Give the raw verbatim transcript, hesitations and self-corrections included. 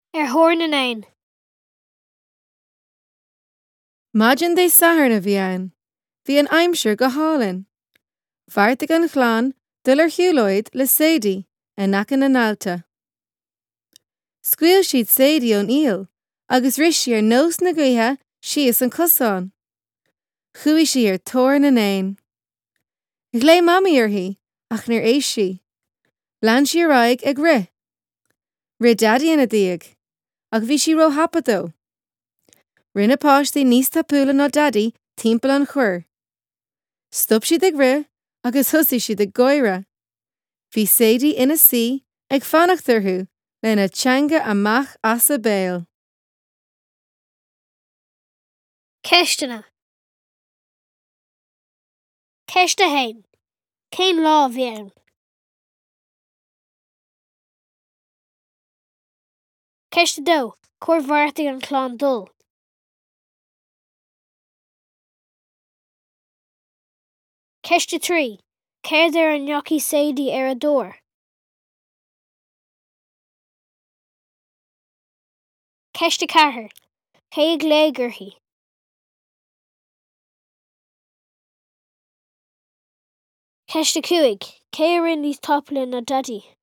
Ar thóir na nain. Maidin dé sahar na bhí ann. Bhí an aimsir go hálainn. Bharrtaigh an chlann dul ar shiúlóid le Sadie in achan na nálta. Scaoil siad Sadie ón íol, agus ris sí ar nós na gaotha síos an cosán. Chuaigh sí ar tóir na nain. Ghlé mamaí orthaí, ach níor éis sí. Lean sí ar aghaidh ag rith. Rid daddy ina díag, ach bhí sí ro hapa dó. Rinne páistí níos tapúla ná daddy timpeall an chur. Stop siad ag rith agus thosaigh siad ag goire. Bhí Sadie ina sí ag fanacht orthú lena teanga amach as a béal. Ceistena. Ceiste hain. Cén lá bhí ann. Ceiste dó. Cóir bharrtaigh an chlann dul. Ceiste trí. Céir ar an ngnocfaí Sadie ar a dór. Ceiste ceathair. Cé ag léig orthaí. Ceiste cúig. Cé a rinne níos tapala ná daddy.